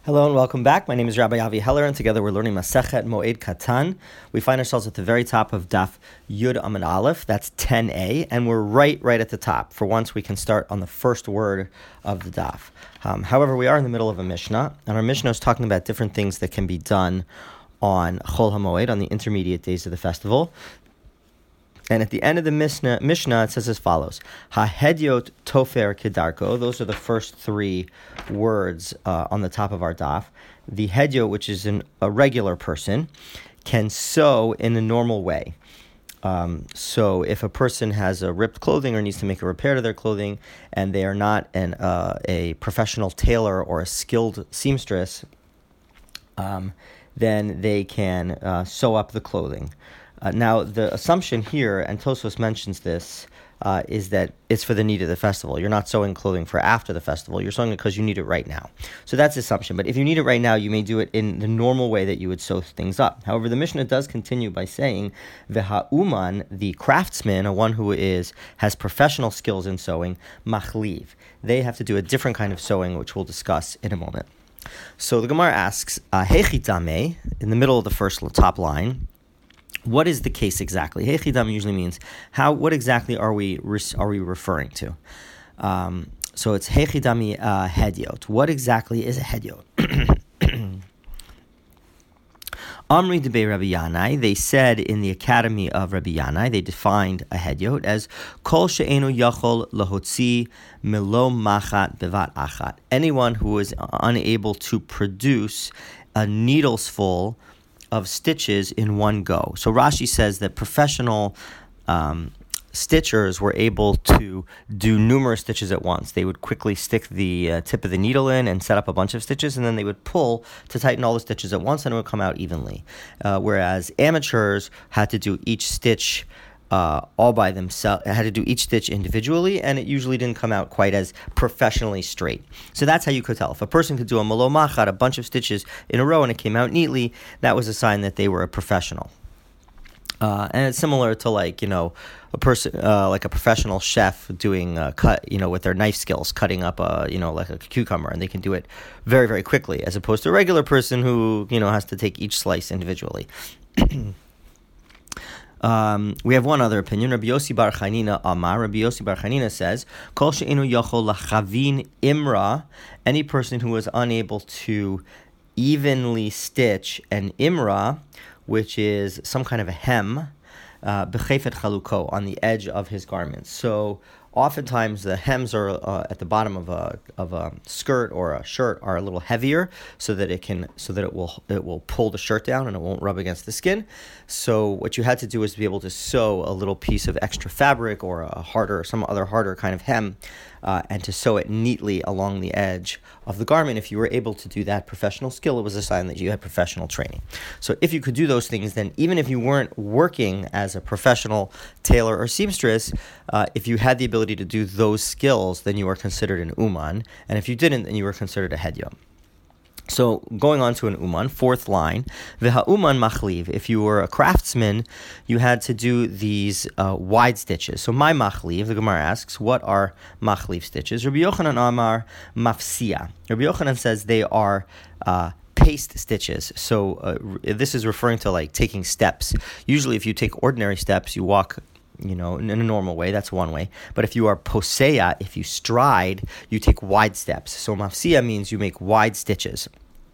Hello and welcome back. My name is Rabbi Avi Heller, and together we're learning Masechet Moed Katan. We find ourselves at the very top of Daf Yud Amud Aleph. That's 10a, and we're right at the top. For once, we can start on the first word of the Daf. However, we are in the middle of a Mishnah, and our Mishnah is talking about different things that can be done on Chol HaMoed, on the intermediate days of the festival. And at the end of the Mishnah, it says as follows: Ha-hedyot tofer kedarko. Those are the first three words on the top of our daf. The hedyot, which is a regular person, can sew in a normal way. So if a person has a ripped clothing or needs to make a repair to their clothing, and they are not a professional tailor or a skilled seamstress, then they can sew up the clothing. Now, the assumption here, and Tosfos mentions this, is that it's for the need of the festival. You're not sewing clothing for after the festival. You're sewing it because you need it right now. So that's the assumption. But if you need it right now, you may do it in the normal way that you would sew things up. However, the Mishnah does continue by saying, V'ha'uman, the craftsman, one who has professional skills in sewing, machliv. They have to do a different kind of sewing, which we'll discuss in a moment. So the Gemara asks, Hechitame, in the middle of the first top line, what is the case exactly? Hechidam usually means what exactly are we referring to? So it's hechidami hedyot. What exactly is a hedyot? Amri debei Rabbi Yanai. They said in the Academy of Rabbi Yanai, they defined a hedyot as kol she'enu yachol lahotzi milo machat bevat achat. Anyone who is unable to produce a needle's full of stitches in one go. So Rashi says that professional stitchers were able to do numerous stitches at once. They would quickly stick the tip of the needle in and set up a bunch of stitches, and then they would pull to tighten all the stitches at once, and it would come out evenly. Whereas amateurs had to do each stitch all by themselves, had to do each stitch individually, and it usually didn't come out quite as professionally straight. So that's how you could tell. If a person could do a malo machat, a bunch of stitches in a row, and it came out neatly, that was a sign that they were a professional. And it's similar to a person, like a professional chef doing with their knife skills, cutting up like a cucumber, and they can do it very, very quickly, as opposed to a regular person who, has to take each slice individually. We have one other opinion. Rabbi Yossi Bar Chanina Amar. Rabbi Yossi Bar Chanina says, Kol she'enu yachol lachavin imra, any person who is unable to evenly stitch an imra, which is some kind of a hem, b'chefet chaluko, on the edge of his garments. So oftentimes the hems are at the bottom of a skirt or a shirt are a little heavier, so that it will pull the shirt down and it won't rub against the skin. So what you had to do is to be able to sew a little piece of extra fabric or some other harder kind of hem, and to sew it neatly along the edge of the garment. If you were able to do that professional skill, it was a sign that you had professional training. So if you could do those things, then even if you weren't working as a professional tailor or seamstress, if you had the ability to do those skills, then you were considered an uman, and if you didn't, then you were considered a hedyot. So going on to an uman, fourth line, v'ha'uman machliv. If you were a craftsman, you had to do these wide stitches. So my machliv, the Gemara asks, what are machliv stitches? Rabbi Yochanan Amar mafsia. Rabbi Yochanan says they are paste stitches. So this is referring to taking steps. Usually if you take ordinary steps, you walk in a normal way. That's one way. But if you are poseya, if you stride, you take wide steps. So mafsia means you make wide stitches.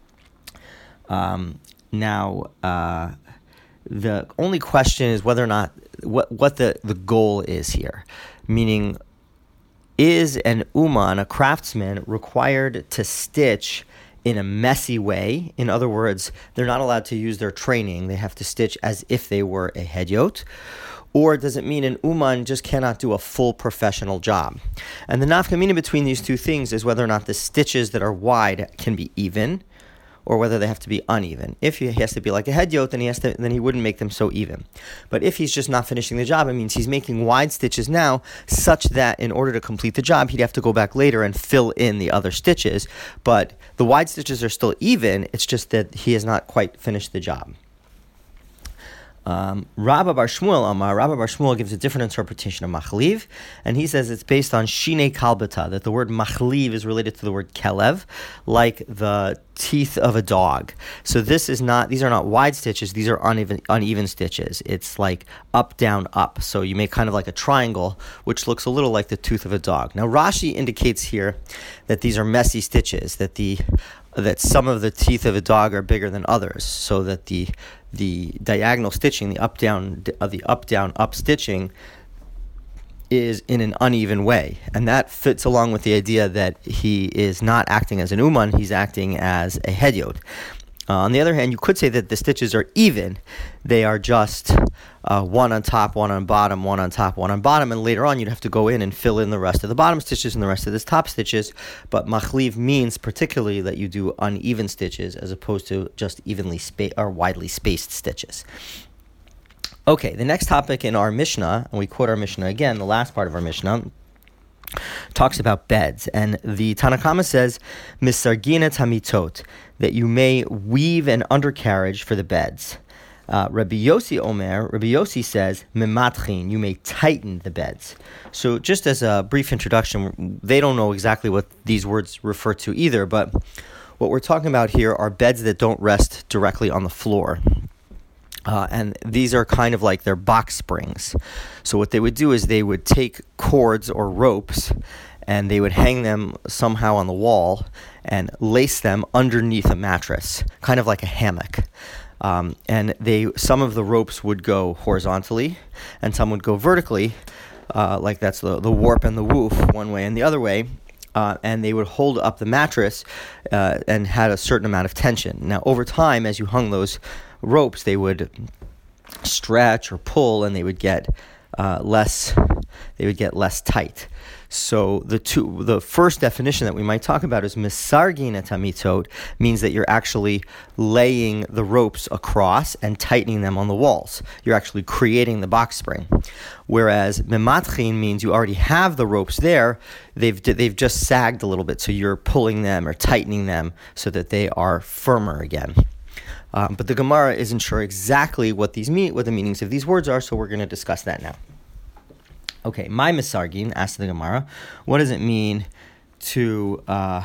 Now, the only question is whether or not what the goal is here. Meaning, is an uman, a craftsman, required to stitch in a messy way? In other words, they're not allowed to use their training. They have to stitch as if they were a hedyot. Or does it mean an uman just cannot do a full professional job? And the nafkamina between these two things is whether or not the stitches that are wide can be even, or whether they have to be uneven. If he has to be like a hedyot, then he wouldn't make them so even. But if he's just not finishing the job, it means he's making wide stitches now, such that in order to complete the job, he'd have to go back later and fill in the other stitches. But the wide stitches are still even. It's just that he has not quite finished the job. Rabba Bar Shmuel gives a different interpretation of machliv, and he says it's based on shine kalbata, that the word machliv is related to the word kelev, like the teeth of a dog. So these are not wide stitches, these are uneven stitches. It's like up, down, up. So you make kind of like a triangle, which looks a little like the tooth of a dog. Now Rashi indicates here that these are messy stitches, that some of the teeth of a dog are bigger than others, so that the diagonal stitching, the up down up stitching, is in an uneven way, and that fits along with the idea that he is not acting as an uman, he's acting as a hedyot. On the other hand, you could say that the stitches are even. They are just one on top, one on bottom, one on top, one on bottom, and later on you'd have to go in and fill in the rest of the bottom stitches and the rest of the top stitches. But machliv means particularly that you do uneven stitches as opposed to just evenly or widely spaced stitches. Okay, the next topic in our Mishnah, and we quote our Mishnah again, the last part of our Mishnah, talks about beds, and the Tanna Kama says misargina tamitot, that you may weave an undercarriage for the beds. Rabbi Yossi says mematchin, you may tighten the beds. So just as a brief introduction, they don't know exactly what these words refer to either, but what we're talking about here are beds that don't rest directly on the floor. And these are kind of like their box springs. So what they would do is they would take cords or ropes and they would hang them somehow on the wall and lace them underneath a mattress, kind of like a hammock. And some of the ropes would go horizontally and some would go vertically, like that's the warp and the woof one way and the other way. And they would hold up the mattress and had a certain amount of tension. Now, over time, as you hung those ropes, they would stretch or pull, and they would get less tight. So the first definition that we might talk about is misargin et hamitot, means that you're actually laying the ropes across and tightening them on the walls. You're actually creating the box spring. Whereas mematchin means you already have the ropes there, they've just sagged a little bit, so you're pulling them or tightening them so that they are firmer again. But the Gemara isn't sure exactly what the meanings of these words are, so we're going to discuss that now. Okay, my misargin, asked the Gemara, what does it mean to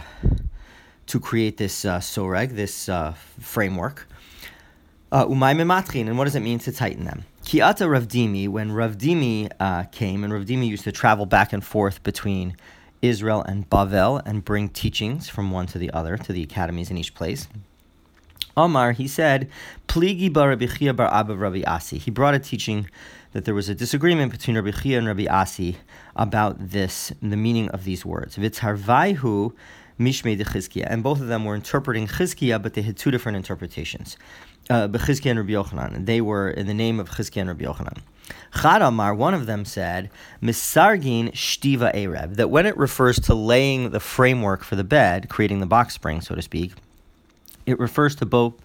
create this soreg, this framework? Umay mematchin, and what does it mean to tighten them? Ki'ata Rav Dimi, when Rav Dimi came, and Rav Dimi used to travel back and forth between Israel and Bavel and bring teachings from one to the other, to the academies in each place. Omar, he said, Pligi bar Rabbi Chia bar Abba Rabbi Asi. He brought a teaching that there was a disagreement between Rabbi Chia and Rabbi Asi about the meaning of these words. V'tzarvaihu mishmei de Chizkiah. And both of them were interpreting Chizkiah, but they had two different interpretations. B'Chizkiah and Rabbi Yochanan. And they were in the name of Chizkiah and Rabbi Yochanan. Chad Amar, one of them said, Misargin shtiva erev, that when it refers to laying the framework for the bed, creating the box spring, so to speak, it refers to both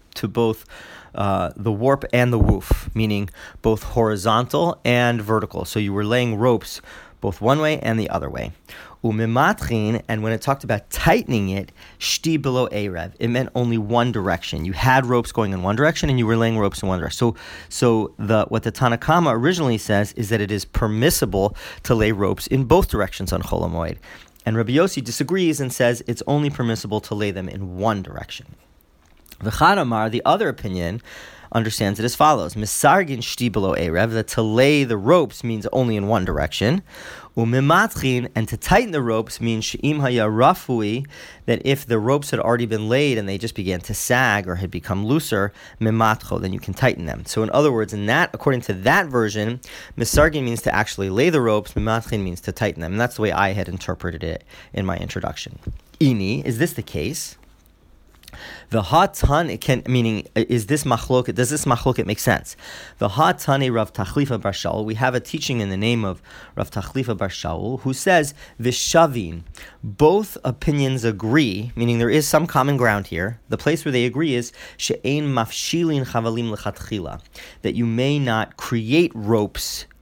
the warp and the woof, meaning both horizontal and vertical. So you were laying ropes both one way and the other way. Umimatchin, and when it talked about tightening it, shti below erev, it meant only one direction. You had ropes going in one direction, and you were laying ropes in one direction. So what the Tanna Kama originally says is that it is permissible to lay ropes in both directions on Chol HaMoed. And Rabbi Yossi disagrees and says it's only permissible to lay them in one direction. V'chad Amar, the other opinion, understands it as follows: Misargin shti below erev, that to lay the ropes means only in one direction. Umimatchin, and to tighten the ropes means she'im haya rafui, that if the ropes had already been laid and they just began to sag or had become looser, mimatcho, then you can tighten them. So in other words, according to that version, misargin means to actually lay the ropes, mimatchin means to tighten them. And that's the way I had interpreted it in my introduction. Ini, is this the case? The hatan, is this machloket? Does this machloket make sense? The hatani Rav Tachlifa bar Shaul. We have a teaching in the name of Rav Tachlifa bar Shaul who says vishavin. Both opinions agree, meaning there is some common ground here. The place where they agree is she'ein mafshilin chavalim lechatchila, that you may not create ropes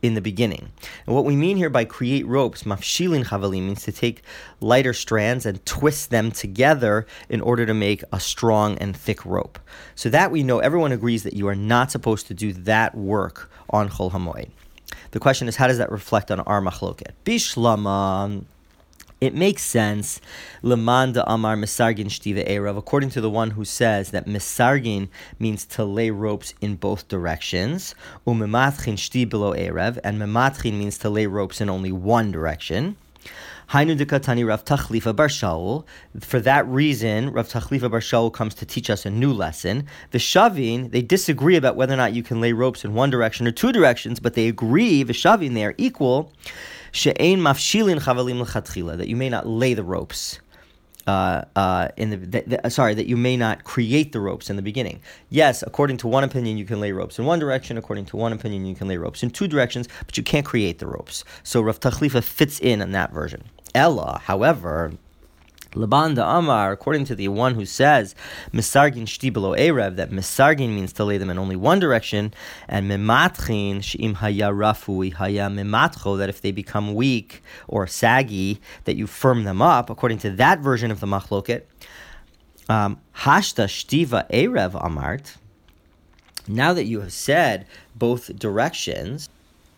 in the beginning. And what we mean here by create ropes, mafshilin chavalim, means to take lighter strands and twist them together in order to make a strong and thick rope. So that we know, everyone agrees that you are not supposed to do that work on Chol HaMoed. The question is, how does that reflect on our machloket? Bishlama, it makes sense, Leman de Amar Misargin Shtiva Erev, according to the one who says that Misargin means to lay ropes in both directions, Umematchin Shti below Erev, and Mematchin means to lay ropes in only one direction. Hainu dekatani Rav Tachlifa Bar Shaul. For that reason, Rav Tachlifa Bar Shaul comes to teach us a new lesson. The Shavin, they disagree about whether or not you can lay ropes in one direction or two directions, but they agree, the Shavin, they are equal, she'ein mafshilin chavalim l'chatchila, that you may not lay the ropes, that you may not create the ropes in the beginning. Yes, according to one opinion, you can lay ropes in one direction. According to one opinion, you can lay ropes in two directions, but you can't create the ropes. So Rav Tachlifa fits in that version. Ella, however, Laban da Amar, according to the one who says Misargin shti below Erev, that Misargin means to lay them in only one direction, and Mematchin she'im haya rafui haya mematcho, that if they become weak or saggy, that you firm them up. According to that version of the machloket, Hashta shtiva Erev Amart. Now that you have said both directions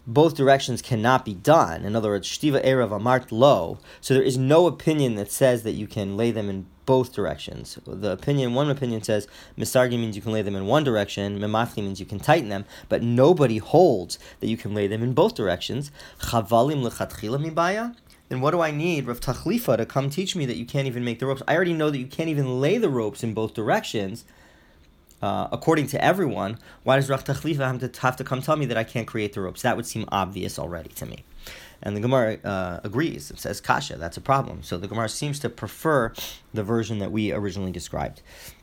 cannot be done. In other words, Shtiva Erev Amart Lo. So there is no opinion that says that you can lay them in both directions. One opinion says Misargi means you can lay them in one direction, Mematchi means you can tighten them, but nobody holds that you can lay them in both directions. Chavalim lechatchila mibaya. Then what do I need Rav Tachlifa to come teach me that you can't even make the ropes? I already know that you can't even lay the ropes in both directions. According to everyone, why does Rav Tachlifa have to come tell me that I can't create the ropes? That would seem obvious already to me. And the Gemara agrees. It says kasha, that's a problem. So the Gemara seems to prefer the version that we originally described.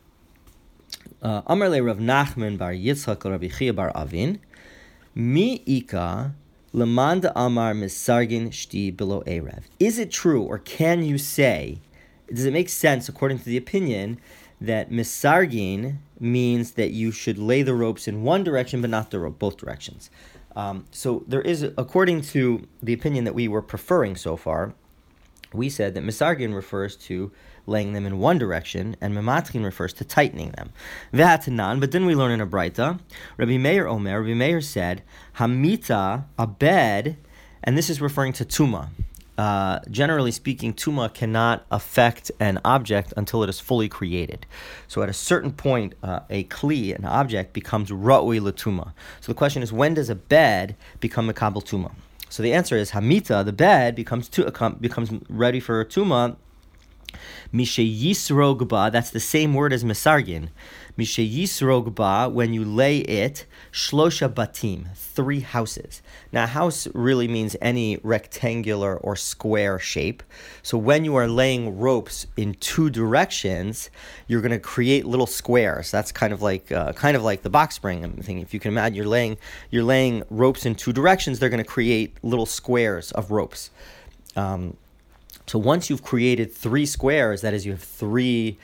Amar le Rav Nachman bar Yitzchak Rabbi Chia bar Avin, mi ika leman de amar misargin shti below erev. Is it true, or can you say, does it make sense according to the opinion that misargin means that you should lay the ropes in one direction but not both directions? So there is, according to the opinion that we were preferring so far, we said that misargin refers to laying them in one direction, and mematchin refers to tightening them. V'hatanan, but then we learn in a Braita, Rabbi Meir said, Hamita, a bed, and this is referring to tuma. Generally speaking, tuma cannot affect an object until it is fully created. So at a certain point, a kli, an object, becomes ra'ui l'tuma. So the question is, when does a bed become mekabel tuma? So the answer is, hamita, the bed, becomes ready for tuma. Mishe yisrog, that's the same word as misargin. Mishe yisrog, when you lay it, shlosha batim, 3 houses. Now, a house really means any rectangular or square shape. So when you are laying ropes in 2 directions, you're going to create little squares. That's kind of like the box spring thing. If you can imagine, you're laying ropes in 2 directions, they're going to create little squares of ropes. So once you've created 3 squares, that is, you have 3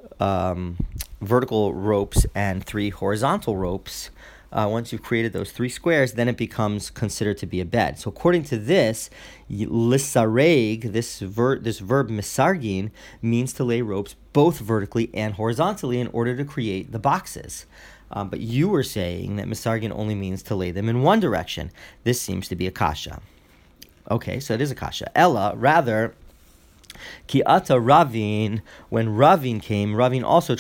vertical ropes and 3 horizontal ropes, once you've created those 3 squares, then it becomes considered to be a bed. So according to this, lisareg, this verb misargin, means to lay ropes both vertically and horizontally in order to create the boxes. But you were saying that misargin only means to lay them in one direction. This seems to be a kasha. Okay, so it is a kasha. Ella, rather, Ki ata Ravin, when Ravin came, Ravin also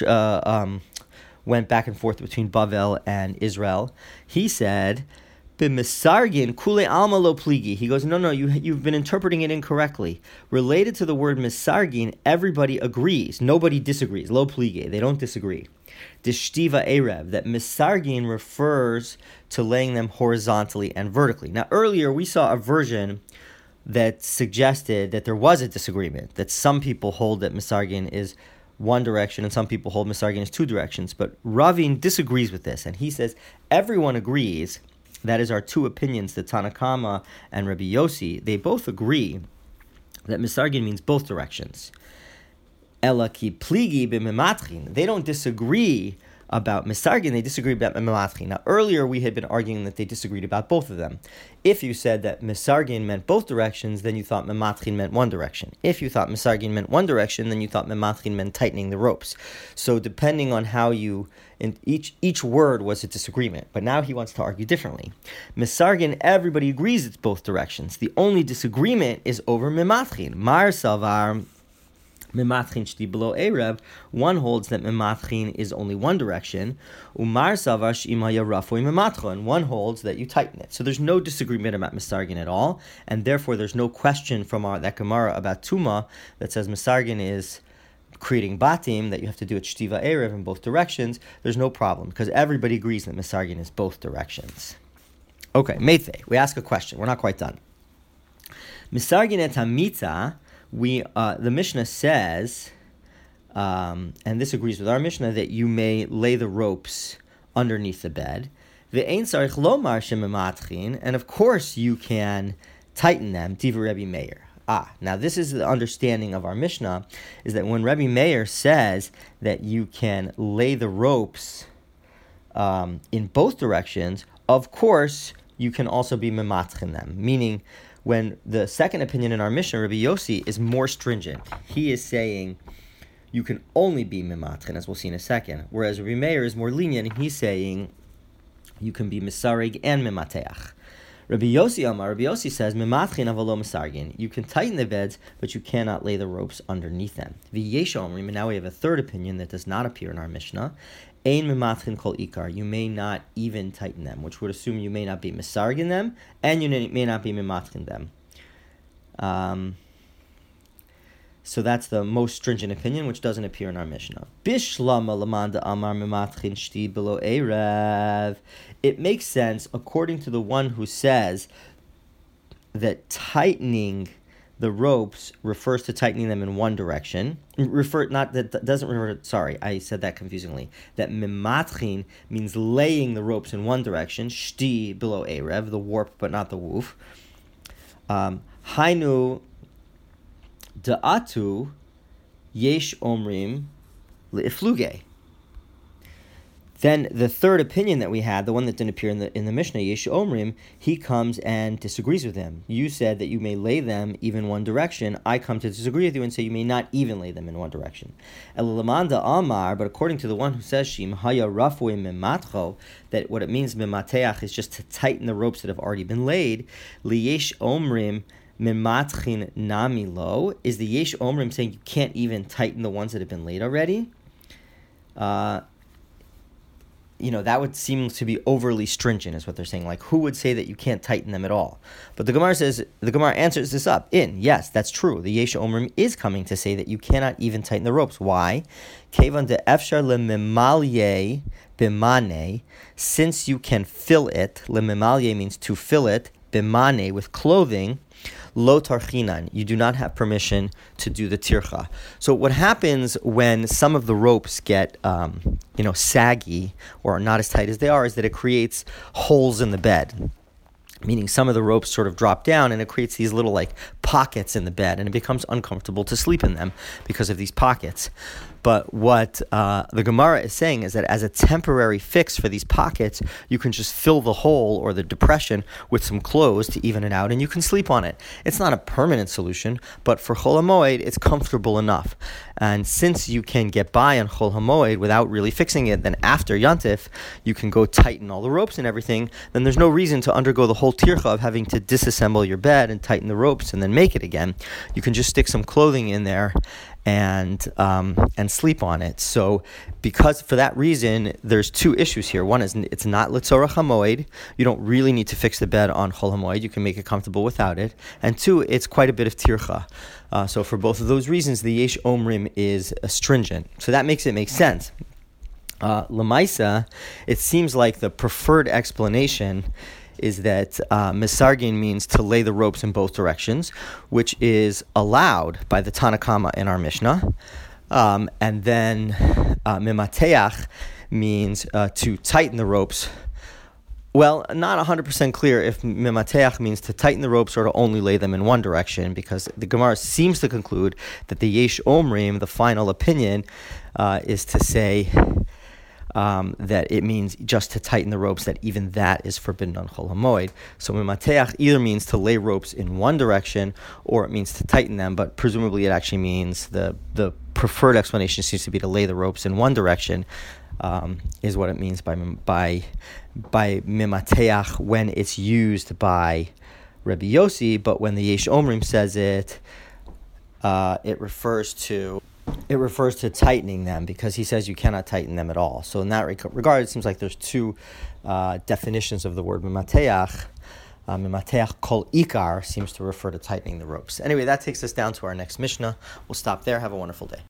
went back and forth between Bavel and Israel. He said, "B'misargin kule alma lo pligi." He goes, no, you've been interpreting it incorrectly. Related to the word misargin, everybody agrees. Nobody disagrees. Lo pligi, they don't disagree. Dishtiva erev, that misargin refers to laying them horizontally and vertically. Now, earlier we saw a version that suggested that there was a disagreement, that some people hold that misargin is one direction and some people hold misargin is 2 directions. But Ravin disagrees with this, and he says everyone agrees, that is our 2 opinions, the Tanakama and Rabbi Yossi, they both agree that misargin means both directions. Ela ki pligi b'mematchin, they don't disagree about Misargin, they disagreed about Mematchin. Now, earlier we had been arguing that they disagreed about both of them. If you said that Misargin meant both directions, then you thought Mematchin meant one direction. If you thought Misargin meant one direction, then you thought Mematchin meant tightening the ropes. So depending on how you, in each word was a disagreement. But now he wants to argue differently. Misargin, everybody agrees it's both directions. The only disagreement is over Mematchin. Mar Salvar Mematchin shti below Erev, one holds that Mematchin is only one direction, Umar Savar sh'imaya rafoi Mematchin, and one holds that you tighten it. So there's no disagreement about Misargin at all, and therefore there's no question from that Gemara about Tuma that says Misargin is creating batim, that you have to do it shtiva Erev in both directions. There's no problem, because everybody agrees that Misargin is both directions. Okay, Meithe, we ask a question. We're not quite done. Misargin et hamitza, the Mishnah says, and this agrees with our Mishnah, that you may lay the ropes underneath the bed. And of course you can tighten them. Divrei Rebbe Meir. Now this is the understanding of our Mishnah, is that when Rebbe Meir says that you can lay the ropes in both directions, of course you can also be mematchin them, meaning when the second opinion in our Mishnah, Rabbi Yossi, is more stringent. He is saying you can only be mematchin, as we'll see in a second, whereas Rabbi Meir is more lenient, and he's saying you can be misarig and memateach. Rabbi Yossi says mematchin avalo misargin. You can tighten the beds, but you cannot lay the ropes underneath them. V'yesh omrim, and now we have a third opinion that does not appear in our Mishnah. Ein mematchin kol ikar. You may not even tighten them, which would assume you may not be misargin them, and you may not be mematchin them. So that's the most stringent opinion, which doesn't appear in our Mishnah. Bishlama lamanda amar mematchin shti below erev. It makes sense according to the one who says that tightening the ropes refers to tightening them in one direction. Sorry, I said that confusingly. That mematchin means laying the ropes in one direction. Shti below erev, the warp but not the woof. Hainu da'atu yesh omrim le'ifluge. Then the third opinion that we had, the one that didn't appear in the Mishnah, Yesh Omrim, he comes and disagrees with him. You said that you may lay them even one direction. I come to disagree with you and say you may not even lay them in one direction. Elalamanda Amar, but according to the one who says Shim Haya Rafui Mimatcho, that what it means Mimateach is just to tighten the ropes that have already been laid. Liyesh Omrim Mimatchin Nami Lo, is the Yesh Omrim saying you can't even tighten the ones that have been laid already? That would seem to be overly stringent, is what they're saying. Like, who would say that you can't tighten them at all? But the Gemara answers this up. Yes, that's true. The Yesh Omrim is coming to say that you cannot even tighten the ropes. Why? Kevan de efshar lememalye bimane, since you can fill it. Lememalye means to fill it. Bimane, with clothing. Lo tarchinan, you do not have permission to do the tircha. So what happens when some of the ropes get, saggy or are not as tight as they are, is that it creates holes in the bed. Meaning some of the ropes sort of drop down and it creates these little pockets in the bed, and it becomes uncomfortable to sleep in them because of these pockets. But what the Gemara is saying is that as a temporary fix for these pockets, you can just fill the hole or the depression with some clothes to even it out, and you can sleep on it. It's not a permanent solution, but for Chol HaMoed, it's comfortable enough. And since you can get by on Chol HaMoed without really fixing it, then after Yantif, you can go tighten all the ropes and everything, then there's no reason to undergo the whole tircha of having to disassemble your bed and tighten the ropes and then make it again. You can just stick some clothing in there and sleep on it. So because for that reason, there's two issues here. One is it's not Litzorach HaMoed. You don't really need to fix the bed on Chol HaMoed. You can make it comfortable without it. And two, it's quite a bit of tircha. So for both of those reasons, the Yesh Omrim is stringent. So that makes it make sense. Lamaisa, it seems like the preferred explanation is that misargin means to lay the ropes in both directions, which is allowed by the Tanakama in our Mishnah. And then mimateach means to tighten the ropes. Well, not 100% clear if mimateach means to tighten the ropes or to only lay them in one direction, because the Gemara seems to conclude that the Yesh Omrim, the final opinion, is to say that it means just to tighten the ropes, that even that is forbidden on Chol HaMoed. So Mimateach either means to lay ropes in one direction or it means to tighten them, but presumably it actually means the preferred explanation seems to be to lay the ropes in one direction, is what it means by Mimateach when it's used by Rabbi Yossi, but when the Yesh Omrim says it, it refers to tightening them, because he says you cannot tighten them at all. So in that regard, it seems like there's two definitions of the word mimateach. Mimateach kol ikar seems to refer to tightening the ropes. Anyway, that takes us down to our next Mishnah. We'll stop there. Have a wonderful day.